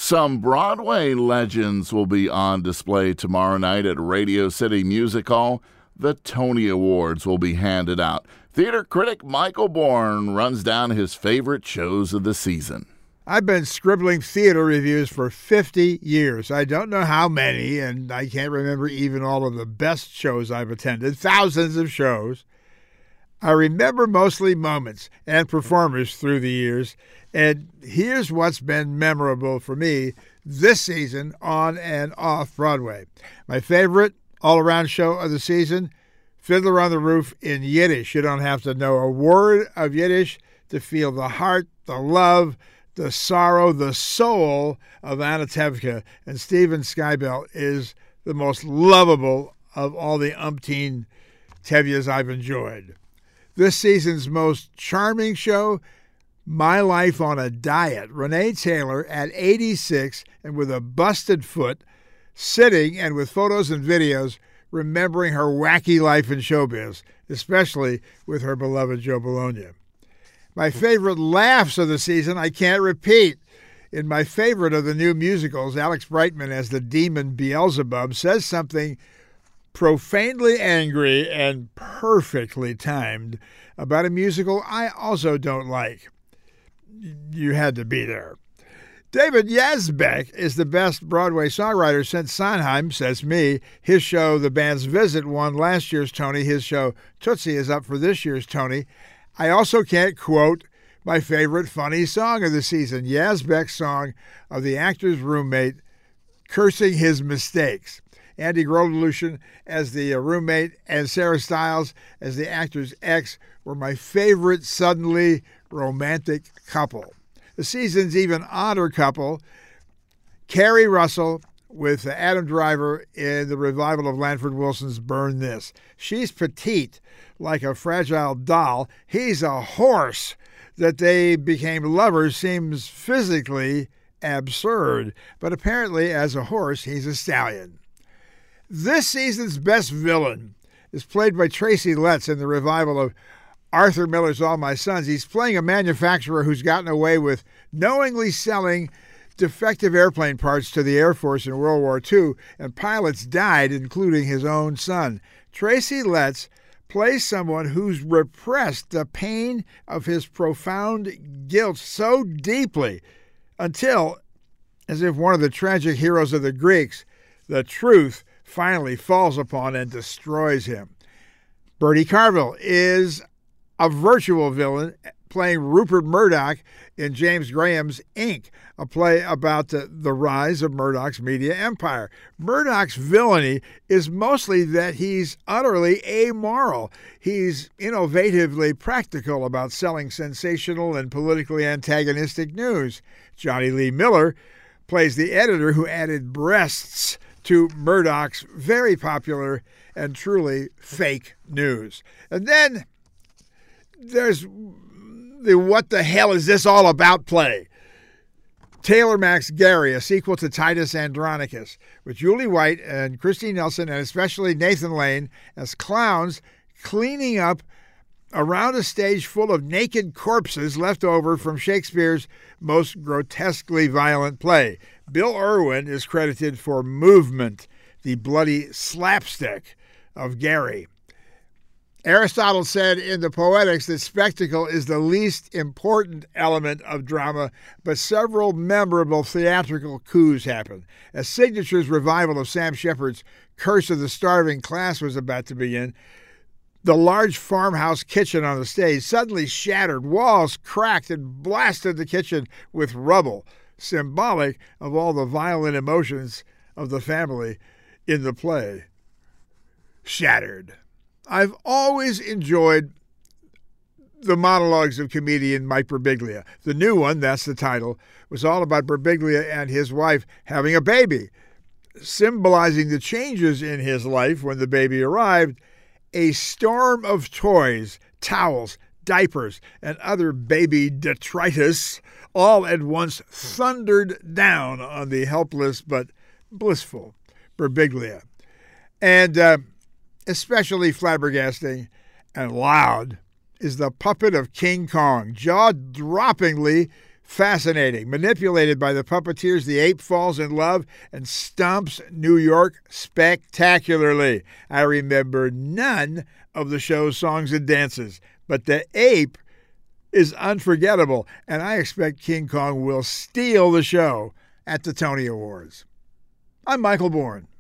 Some Broadway legends will be on display tomorrow night at Radio City Music Hall. The Tony Awards will be handed out. Theater critic Michael Bourne runs down his favorite shows of the season. I've been scribbling theater reviews for 50 years. I don't know how many, and I can't remember even all of the best shows I've attended, thousands of shows. I remember mostly moments and performers through the years, and here's what's been memorable for me this season on and off Broadway. My favorite all-around show of the season, Fiddler on the Roof in Yiddish. You don't have to know a word of Yiddish to feel the heart, the love, the sorrow, the soul of Anna Tevka. And Steven Skybell is the most lovable of all the umpteen Tevyas I've enjoyed. This season's most charming show, My Life on a Diet. Renee Taylor at 86 and with a busted foot, sitting and with photos and videos remembering her wacky life in showbiz, especially with her beloved Joe Bologna. My favorite laughs of the season I can't repeat. In my favorite of the new musicals, Alex Brightman as the demon Beelzebub says something profanely angry and perfectly timed about a musical I also don't like. You had to be there. David Yazbek is the best Broadway songwriter since Sondheim, says me. His show, The Band's Visit, won last year's Tony. His show, Tootsie, is up for this year's Tony. I also can't quote my favorite funny song of the season, Yazbek's song of the actor's roommate cursing his mistakes. Andy Grolution as the roommate and Sarah Stiles as the actor's ex were my favorite suddenly romantic couple. The season's even odder couple, Carrie Russell with Adam Driver in the revival of Lanford Wilson's Burn This. She's petite, like a fragile doll. He's a horse. That they became lovers seems physically absurd, but apparently as a horse, he's a stallion. This season's best villain is played by Tracy Letts in the revival of Arthur Miller's All My Sons. He's playing a manufacturer who's gotten away with knowingly selling defective airplane parts to the Air Force in World War II, and pilots died, including his own son. Tracy Letts plays someone who's repressed the pain of his profound guilt so deeply until, as if one of the tragic heroes of the Greeks, the truth finally falls upon and destroys him. Bertie Carvel is a virtual villain, playing Rupert Murdoch in James Graham's Inc., a play about the rise of Murdoch's media empire. Murdoch's villainy is mostly that he's utterly amoral. He's innovatively practical about selling sensational and politically antagonistic news. Johnny Lee Miller plays the editor who added breasts to Murdoch's very popular and truly fake news. And then there's the What the Hell Is This All About play. Taylor Max Gary, a sequel to Titus Andronicus, with Julie White and Christy Nelson and especially Nathan Lane as clowns cleaning up around a stage full of naked corpses left over from Shakespeare's most grotesquely violent play. Bill Irwin is credited for Movement, the bloody slapstick of Gary. Aristotle said in the Poetics that spectacle is the least important element of drama, but several memorable theatrical coups happened. As Signature's revival of Sam Shepard's Curse of the Starving Class was about to begin, the large farmhouse kitchen on the stage suddenly shattered, walls cracked, and blasted the kitchen with rubble, symbolic of all the violent emotions of the family in the play. Shattered. I've always enjoyed the monologues of comedian Mike Birbiglia. The new one, that's the title, was all about Birbiglia and his wife having a baby, symbolizing the changes in his life when the baby arrived. A storm of toys, towels, diapers, and other baby detritus all at once thundered down on the helpless but blissful Birbiglia. And especially flabbergasting and loud is the puppet of King Kong, jaw-droppingly fascinating. Manipulated by the puppeteers, the ape falls in love and stomps New York spectacularly. I remember none of the show's songs and dances, but the ape is unforgettable, and I expect King Kong will steal the show at the Tony Awards. I'm Michael Bourne.